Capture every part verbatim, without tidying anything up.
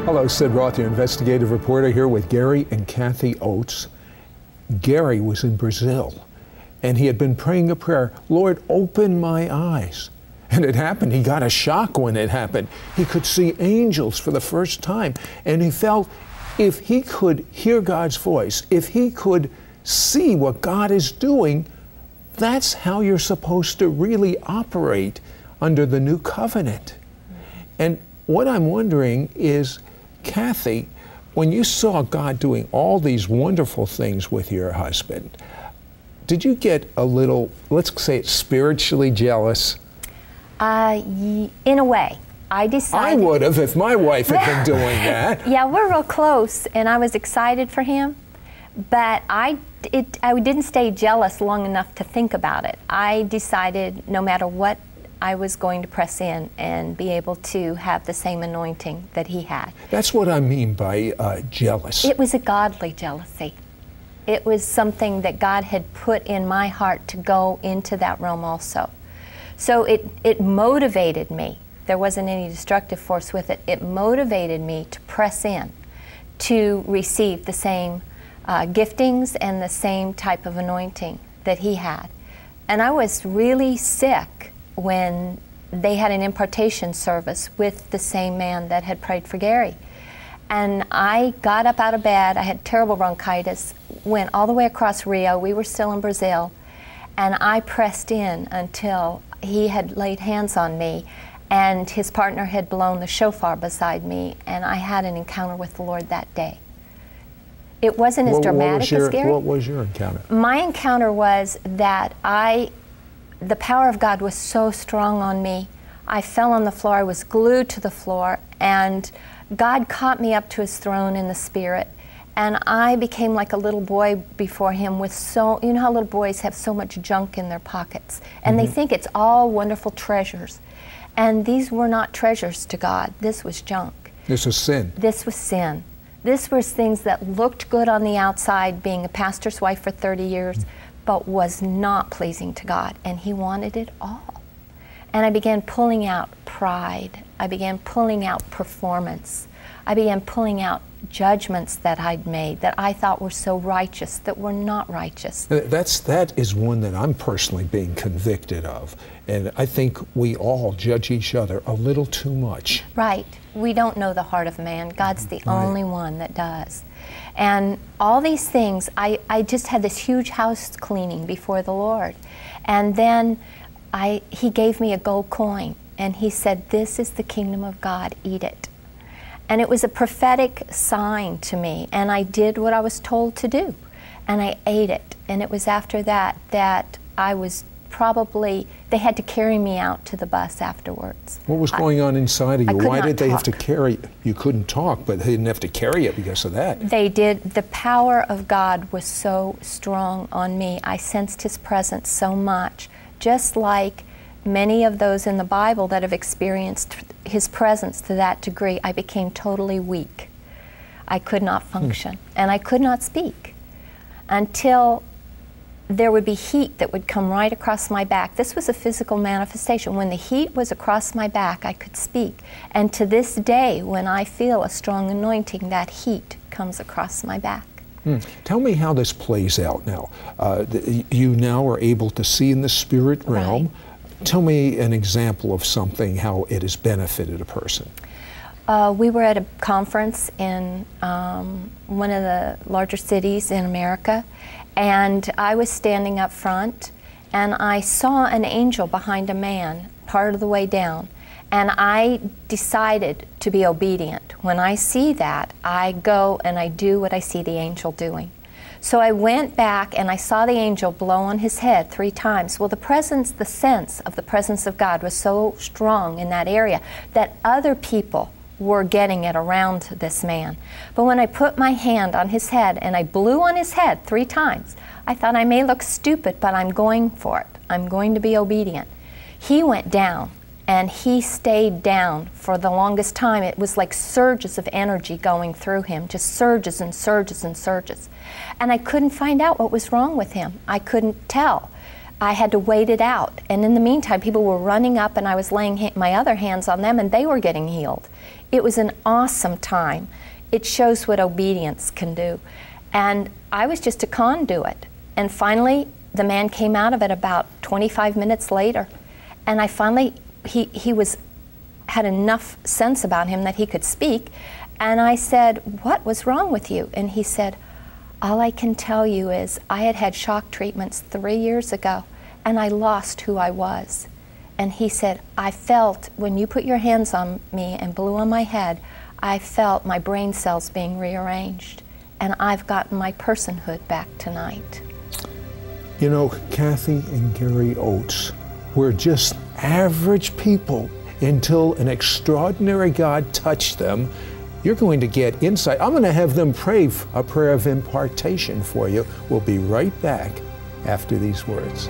Hello, Sid Roth, your investigative reporter, here with Gary and Kathy Oates. Gary was in Brazil, and he had been praying a prayer, Lord, open my eyes. And it happened. He got a shock when it happened. He could see angels for the first time, and he felt if he could hear God's voice, if he could see what God is doing, that's how you're supposed to really operate under the new covenant. And what I'm wondering is, Kathy, when you saw God doing all these wonderful things with your husband, did you get a little, let's say, spiritually jealous? Uh, y- in a way. I decided... I would have if my wife had been doing that. Yeah, we're real close, and I was excited for him, but I, it, I didn't stay jealous long enough to think about it. I decided no matter what, I was going to press in and be able to have the same anointing that he had. That's what I mean by uh, jealous. It was a godly jealousy. It was something that God had put in my heart to go into that realm also. So it, it motivated me. There wasn't any destructive force with it. It motivated me to press in, to receive the same uh, giftings and the same type of anointing that he had. And I was really sick when they had an impartation service with the same man that had prayed for Gary. And I got up out of bed, I had terrible bronchitis, went all the way across Rio, we were still in Brazil, and I pressed in until he had laid hands on me, and his partner had blown the shofar beside me, and I had an encounter with the Lord that day. It wasn't as What- what dramatic was your- as Gary. What was your encounter? My encounter was that I, the power of God was so strong on me. I fell on the floor, I was glued to the floor, and God caught me up to his throne in the spirit, and I became like a little boy before him with so, you know how little boys have so much junk in their pockets, and Mm-hmm. they think it's all wonderful treasures. And these were not treasures to God, this was junk. This was sin. This was sin. This was things that looked good on the outside, being a pastor's wife for thirty years, but was not pleasing to God, and he wanted it all. And I began pulling out pride. I began pulling out performance. I began pulling out judgments that I'd made that I thought were so righteous that were not righteous. Uh, That's, that is one that I'm personally being convicted of. And I think we all judge each other a little too much. Right. We don't know the heart of man. God's the Right. only one that does. And all these things, I, I just had this huge house cleaning before the Lord. And then I, he gave me a gold coin, and he said, this is the kingdom of God, eat it. And it was a prophetic sign to me, and I did what I was told to do, and I ate it. And it was after that that I was probably, they had to carry me out to the bus afterwards. What was going on inside of I you? could Why not did they have to talk. carry, you couldn't talk, but they didn't have to carry it because of that. They did. The power of God was so strong on me. I sensed his presence so much, just like many of those in the Bible that have experienced his presence to that degree. I became totally weak. I could not function, and I could not speak until there would be heat that would come right across my back. This was a physical manifestation. When the heat was across my back, I could speak. And to this day, when I feel a strong anointing, that heat comes across my back. Hmm. Tell me how this plays out now. Uh, th- you now are able to see in the spirit realm. Right. Tell me an example of something, how it has benefited a person. Uh, we were at a conference in um, one of the larger cities in America, and I was standing up front, and I saw an angel behind a man part of the way down, and I decided to be obedient. When I see that, I go and I do what I see the angel doing. So I went back and I saw the angel blow on his head three times. Well, the presence, the sense of the presence of God was so strong in that area that other people were getting it around this man. But when I put my hand on his head and I blew on his head three times, I thought I may look stupid, but I'm going for it. I'm going to be obedient. He went down, and he stayed down for the longest time. It was like surges of energy going through him, just surges and surges and surges. And I couldn't find out what was wrong with him. I couldn't tell. I had to wait it out. And in the meantime, people were running up, and I was laying ha- my other hands on them, and they were getting healed. It was an awesome time. It shows what obedience can do. And I was just a conduit. And finally, the man came out of it about twenty-five minutes later. And I finally, he, he was, had enough sense about him that he could speak. And I said, "What was wrong with you?" And he said, "All I can tell you is I had had shock treatments three years ago, and I lost who I was." And he said, "I felt when you put your hands on me and blew on my head, I felt my brain cells being rearranged, and I've gotten my personhood back tonight." You know, Kathy and Gary Oates were just average people until an extraordinary God touched them. You're going to get insight. I'm going to have them pray a prayer of impartation for you. We'll be right back after these words.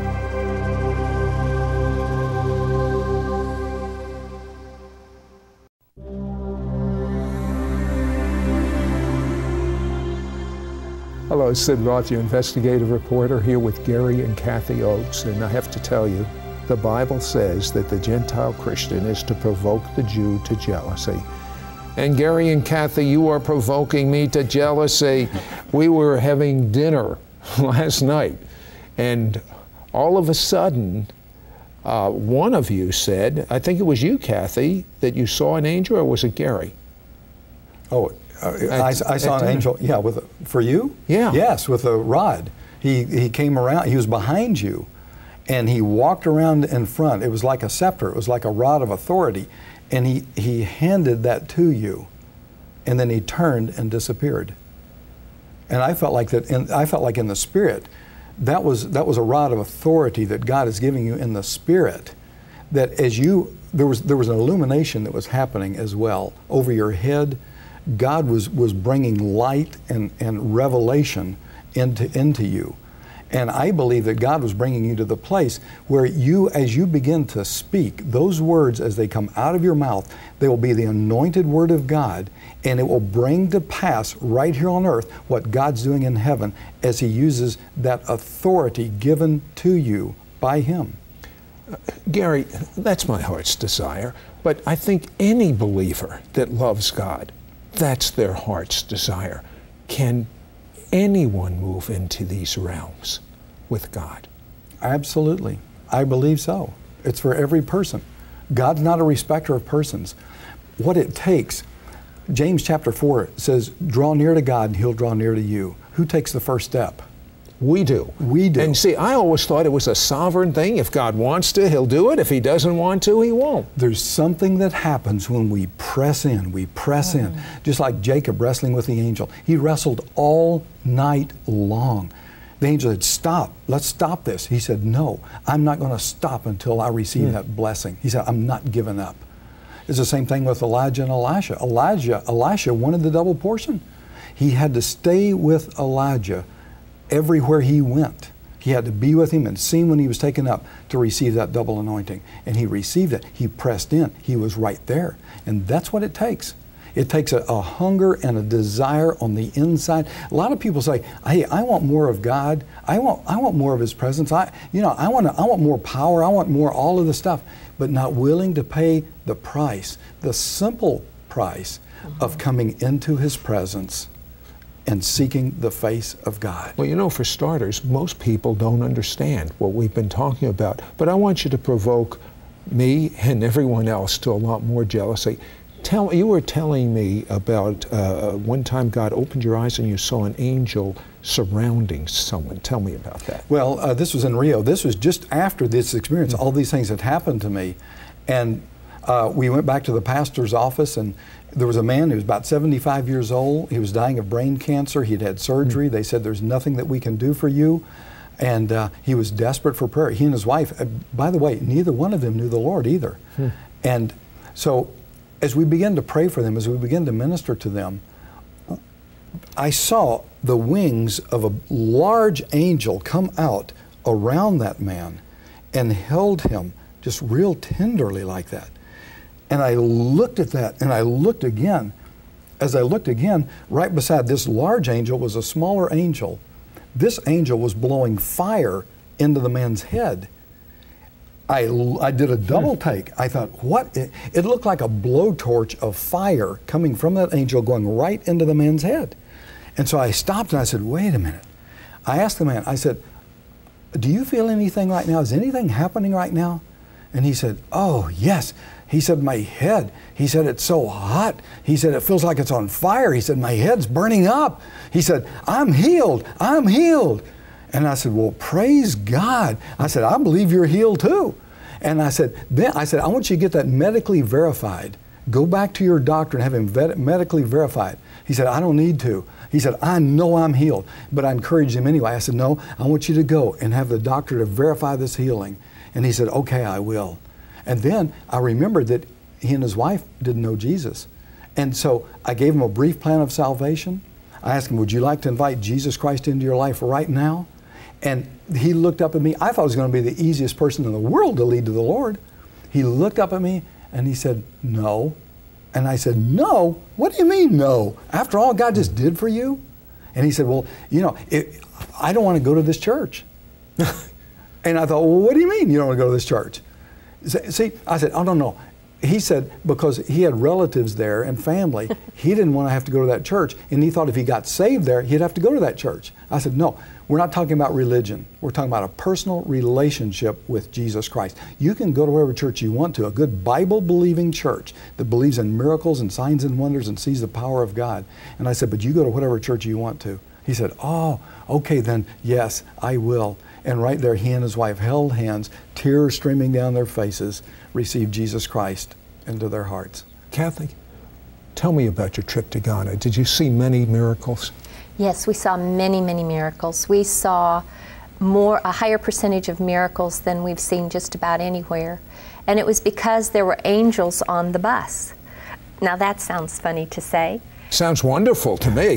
Hello, Sid Roth, your investigative reporter, here with Gary and Kathy Oates. And I have to tell you, the Bible says that the Gentile Christian is to provoke the Jew to jealousy. And Gary and Kathy, you are provoking me to jealousy. We were having dinner last night, and all of a sudden, uh, one of you said, I think it was you, Kathy, that you saw an angel, or was it Gary? Oh, uh, I, I saw an angel, yeah, with a, for you? Yeah. Yes, with a rod. He, he came around, he was behind you, and he walked around in front. It was like a scepter, it was like a rod of authority. And he, he handed that to you, and then he turned and disappeared. And I felt like that. In, I felt like in the spirit, that was that was a rod of authority that God is giving you in the spirit. That as you there was there was an illumination that was happening as well over your head. God was was bringing light and and revelation into into you. And I believe that God was bringing you to the place where you, as you begin to speak, those words as they come out of your mouth, they will be the anointed word of God, and it will bring to pass right here on earth what God's doing in heaven as He uses that authority given to you by Him. Uh, Gary, that's my heart's desire, but I think any believer that loves God, that's their heart's desire. Can anyone move into these realms with God? Absolutely. I believe so. It's for every person. God's not a respecter of persons. What it takes, James chapter four says, draw near to God and He'll draw near to you. Who takes the first step? We do. We do. And see, I always thought it was a sovereign thing. If God wants to, He'll do it. If He doesn't want to, He won't. There's something that happens when we press in. We press mm. in. Just like Jacob wrestling with the angel. He wrestled all night long. The angel said, stop. Let's stop this. He said, no, I'm not going to stop until I receive mm. that blessing. He said, I'm not giving up. It's the same thing with Elijah and Elisha. Elijah, Elisha wanted the double portion. He had to stay with Elijah everywhere he went. He had to be with him and see him when he was taken up to receive that double anointing. And he received it. He pressed in. He was right there. And that's what it takes. It takes a, a hunger and a desire on the inside. A lot of people say, hey, I want more of God. I want I want more of His presence. I you know, I want to, I want more power. I want more all of the stuff, but not willing to pay the price, the simple price mm-hmm. of coming into His presence and seeking the face of God. Well, you know, for starters, most people don't understand what we've been talking about. But I want you to provoke me and everyone else to a lot more jealousy. Tell, you were telling me about uh, one time God opened your eyes and you saw an angel surrounding someone. Tell me about that. Well, uh, this was in Rio. This was just after this experience. Mm-hmm. All these things had happened to me. And uh, we went back to the pastor's office, and there was a man who was about seventy-five years old. He was dying of brain cancer. He'd had surgery. Mm-hmm. They said, there's nothing that we can do for you. And uh, he was desperate for prayer. He and his wife, uh, by the way, neither one of them knew the Lord either. Mm-hmm. And so as we began to pray for them, as we began to minister to them, I saw the wings of a large angel come out around that man and held him just real tenderly like that. And I looked at that, and I looked again. As I looked again, right beside this large angel was a smaller angel. This angel was blowing fire into the man's head. I, I did a double take. I thought, what? It, it looked like a blowtorch of fire coming from that angel going right into the man's head. And so I stopped and I said, wait a minute. I asked the man, I said, do you feel anything right now? Is anything happening right now? And he said, oh, yes. He said, my head. He said, it's so hot. He said, it feels like it's on fire. He said, my head's burning up. He said, I'm healed. I'm healed. And I said, well, praise God. I said, I believe you're healed too. And I said, then I said, I want you to get that medically verified. Go back to your doctor and have him vet- medically verified. He said, I don't need to. He said, I know I'm healed. But I encouraged him anyway. I said, no, I want you to go and have the doctor to verify this healing. And he said, okay, I will. And then I remembered that he and his wife didn't know Jesus. And so I gave him a brief plan of salvation. I asked him, would you like to invite Jesus Christ into your life right now? And he looked up at me. I thought it was going to be the easiest person in the world to lead to the Lord. He looked up at me and he said, no. And I said, no? What do you mean, no? After all God just did for you? And he said, well, you know, it, I don't want to go to this church. And I thought, well, what do you mean you don't want to go to this church? See, I said, I don't know. He said because he had relatives there and family, he didn't want to have to go to that church. And he thought if he got saved there, he'd have to go to that church. I said, no, we're not talking about religion. We're talking about a personal relationship with Jesus Christ. You can go to whatever church you want to, a good Bible-believing church that believes in miracles and signs and wonders and sees the power of God. And I said, but you go to whatever church you want to. He said, oh, okay then, yes, I will. And right there, he and his wife held hands, tears streaming down their faces, received Jesus Christ into their hearts. Kathy, tell me about your trip to Ghana. Did you see many miracles? Yes, we saw many, many miracles. We saw more, a higher percentage of miracles than we've seen just about anywhere. And it was because there were angels on the bus. Now that sounds funny to say. Sounds wonderful to me.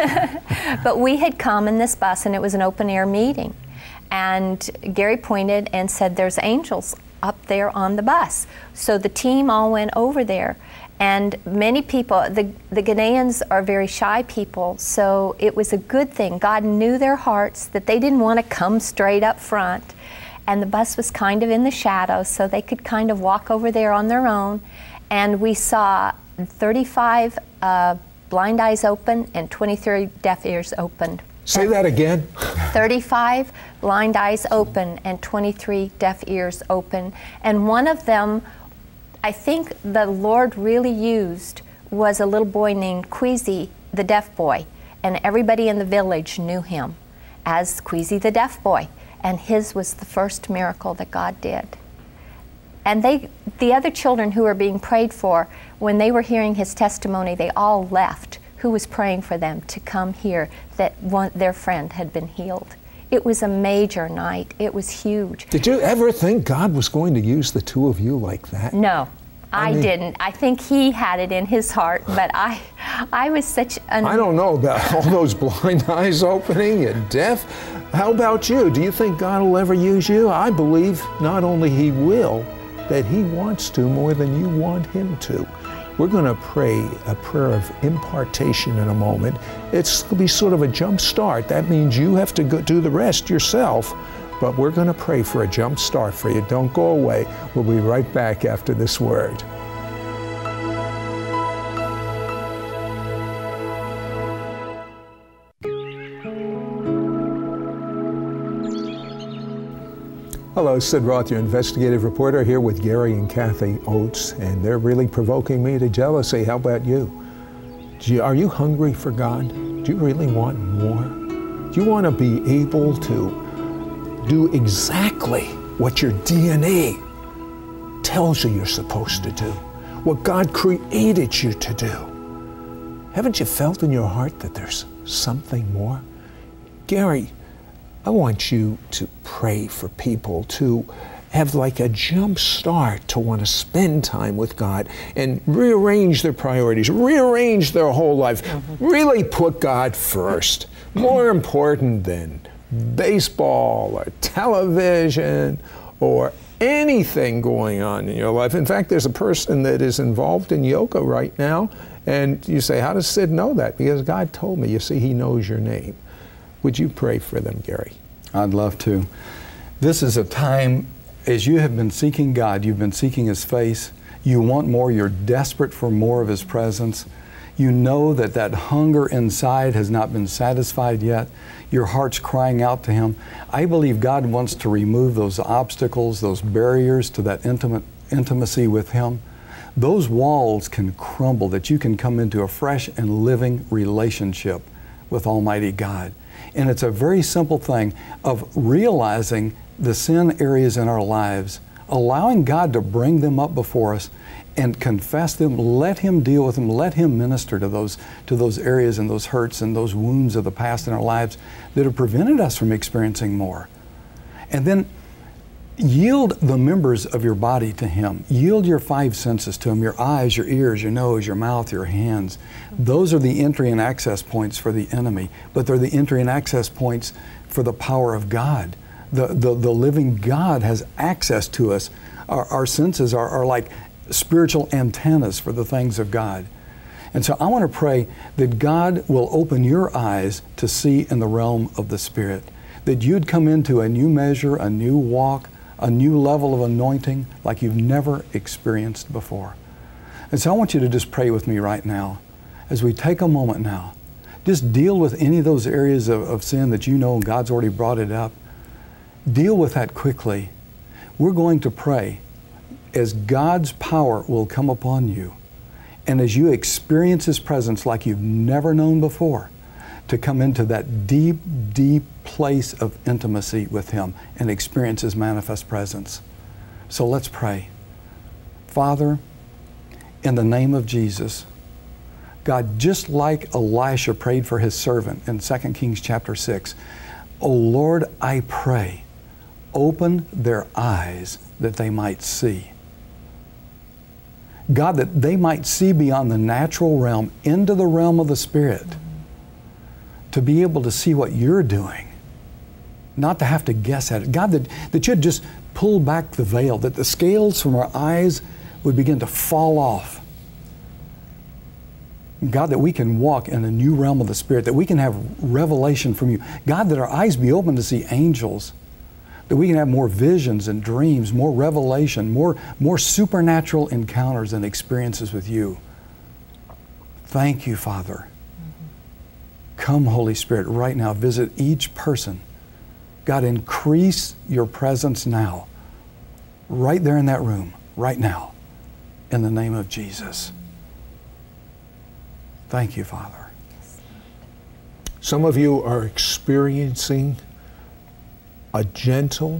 But we had come in this bus and it was an open air meeting. And Gary pointed and said, there's angels up there on the bus. So the team all went over there. And many people, the, the Ghanaians are very shy people, so it was a good thing. God knew their hearts, that they didn't want to come straight up front. And the bus was kind of in the shadows, so they could kind of walk over there on their own. And we saw thirty-five uh, blind eyes open and twenty-three deaf ears opened. Say that again. thirty-five blind eyes open and twenty-three deaf ears open. And one of them, I think the Lord really used, was a little boy named Queasy, the deaf boy. And everybody in the village knew him as Queasy the deaf boy. And his was the first miracle that God did. And they, the other children who were being prayed for, when they were hearing his testimony, they all left, who was praying for them, to come hear that one, their friend had been healed. It was a major night. It was huge. Did you ever think God was going to use the two of you like that? No, I, I mean, didn't. I think he had it in his heart, but I I was such an... I don't know about all those blind eyes opening and deaf. How about you? Do you think God will ever use you? I believe not only he will, that he wants to more than you want him to. We're going to pray a prayer of impartation in a moment. It's going to be sort of a jump start. That means you have to go do the rest yourself, but we're going to pray for a jump start for you. Don't go away. We'll be right back after this word. Hello, Sid Roth, your investigative reporter, here with Gary and Kathy Oates, and they're really provoking me to jealousy. How about you? Do you? Are you hungry for God? Do you really want more? Do you want to be able to do exactly what your D N A tells you you're supposed to do, what God created you to do? Haven't you felt in your heart that there's something more? Gary, I want you to pray for people to have like a jump start to want to spend time with God and rearrange their priorities, rearrange their whole life, mm-hmm. really put God first, more important than baseball or television or anything going on in your life. In fact, there's a person that is involved in yoga right now, and you say, how does Sid know that? Because God told me. You see, he knows your name. Would you pray for them, Gary? I'd love to. This is a time, as you have been seeking God, you've been seeking His face, you want more, you're desperate for more of His presence. You know that that hunger inside has not been satisfied yet. Your heart's crying out to Him. I believe God wants to remove those obstacles, those barriers to that intimate intimacy with Him. Those walls can crumble, that you can come into a fresh and living relationship with Almighty God. And it's a very simple thing of realizing the sin areas in our lives, allowing God to bring them up before us and confess them, let Him deal with them, let Him minister to those, to those areas and those hurts and those wounds of the past in our lives that have prevented us from experiencing more. And then yield the members of your body to Him. Yield your five senses to Him, your eyes, your ears, your nose, your mouth, your hands. Those are the entry and access points for the enemy, but they're the entry and access points for the power of God. The, the, the living God has access to us. Our, our senses are, are like spiritual antennas for the things of God. And so I want to pray that God will open your eyes to see in the realm of the Spirit, that you'd come into a new measure, a new walk, a new level of anointing like you've never experienced before. And so I want you to just pray with me right now as we take a moment now. Just deal with any of those areas of, of sin that you know God's already brought it up. Deal with that quickly. We're going to pray as God's power will come upon you and as you experience His presence like you've never known before, to come into that deep, deep place of intimacy with Him and experience His manifest presence. So let's pray. Father, in the name of Jesus, God, just like Elisha prayed for his servant in Second Kings chapter six, oh Lord, I pray, open their eyes that they might see. God, that they might see beyond the natural realm into the realm of the Spirit, to be able to see what You're doing, not to have to guess at it. God, that, that You'd just pull back the veil, that the scales from our eyes would begin to fall off. God, that we can walk in a new realm of the Spirit, that we can have revelation from You. God, that our eyes be open to see angels, that we can have more visions and dreams, more revelation, more, more supernatural encounters and experiences with You. Thank You, Father. Come, Holy Spirit, right now, visit each person. God, increase Your presence now, right there in that room, right now, in the name of Jesus. Thank You, Father. Some of you are experiencing a gentle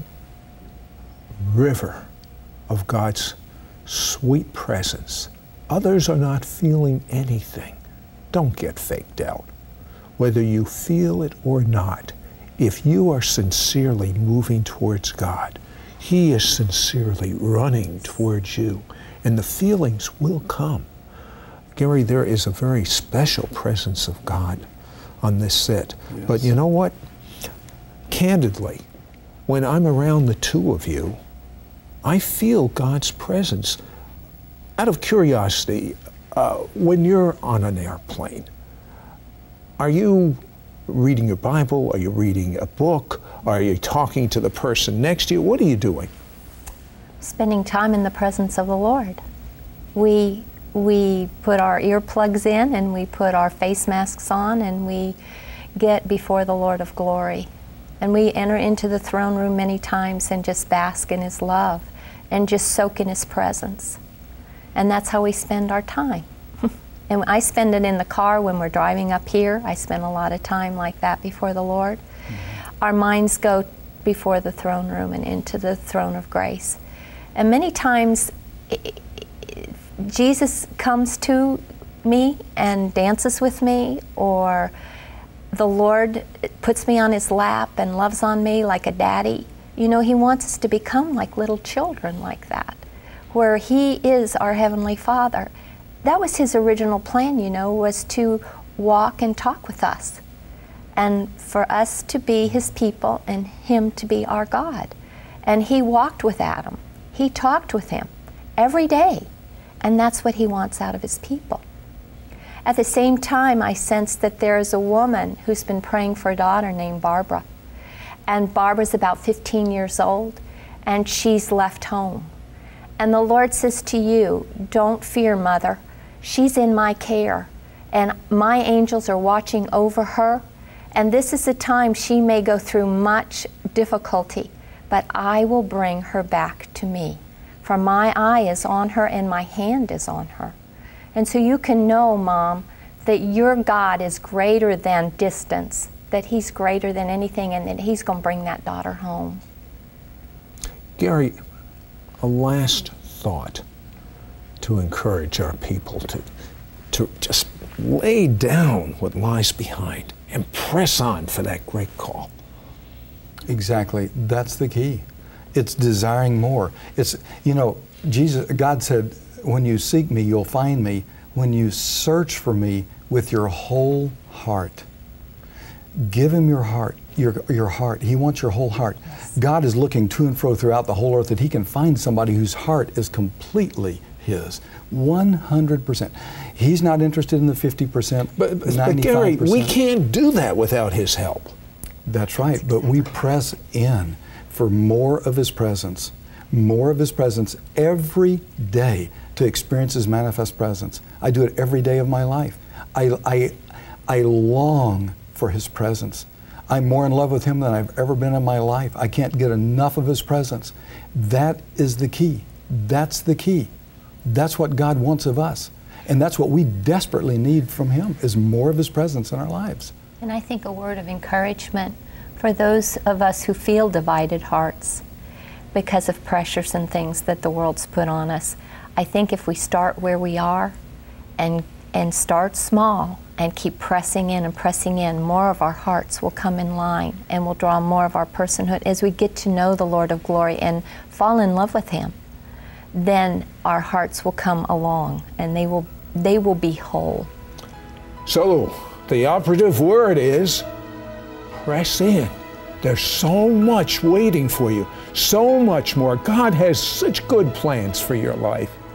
river of God's sweet presence. Others are not feeling anything. Don't get faked out. Whether you feel it or not, if you are sincerely moving towards God, He is sincerely running towards you, and the feelings will come. Gary, there is a very special presence of God on this set. Yes. But you know what? Candidly, when I'm around the two of you, I feel God's presence. Out of curiosity, uh, when you're on an airplane, are you reading your Bible? Are you reading a book? Are you talking to the person next to you? What are you doing? Spending time in the presence of the Lord. We we put our earplugs in and we put our face masks on and we get before the Lord of glory. And we enter into the throne room many times and just bask in His love and just soak in His presence. And that's how we spend our time. And I spend it in the car when we're driving up here. I spend a lot of time like that before the Lord. Mm-hmm. Our minds go before the throne room and into the throne of grace. And many times it, it, Jesus comes to me and dances with me, or the Lord puts me on His lap and loves on me like a daddy. You know, He wants us to become like little children like that, where He is our Heavenly Father. That was His original plan, you know, was to walk and talk with us, and for us to be His people and Him to be our God. And He walked with Adam. He talked with him every day, and that's what He wants out of His people. At the same time, I sense that there is a woman who's been praying for a daughter named Barbara. and Barbara's about fifteen years old, and she's left home. And the Lord says to you, don't fear, mother. She's in my care, and my angels are watching over her, and this is a time she may go through much difficulty, but I will bring her back to me. For my eye is on her and my hand is on her. And so you can know, Mom, that your God is greater than distance, that He's greater than anything, and that He's going to bring that daughter home. Gary, a last thought to encourage our people to, to just lay down what lies behind and press on for that great call. Exactly. That's the key. It's desiring more. It's, you know, Jesus, God said, when you seek me, you'll find me when you search for me with your whole heart. Give Him your heart, your, your heart. He wants your whole heart. Yes. God is looking to and fro throughout the whole earth that He can find somebody whose heart is completely His. one hundred percent. He's not interested in the fifty percent, but, but Gary, we can't do that without His help. That's right, but we press in for more of His presence, more of His presence every day to experience His manifest presence. I do it every day of my life. I, I, I long for His presence. I'm more in love with Him than I've ever been in my life. I can't get enough of His presence. That is the key. That's the key. That's what God wants of us. And that's what we desperately need from Him, is more of His presence in our lives. And I think a word of encouragement for those of us who feel divided hearts because of pressures and things that the world's put on us. I think if we start where we are and, and start small and keep pressing in and pressing in, more of our hearts will come in line and will draw more of our personhood as we get to know the Lord of glory and fall in love with Him. Then our hearts will come along and they will, they will be whole. So the operative word is press in. There's so much waiting for you, so much more. God has such good plans for your life.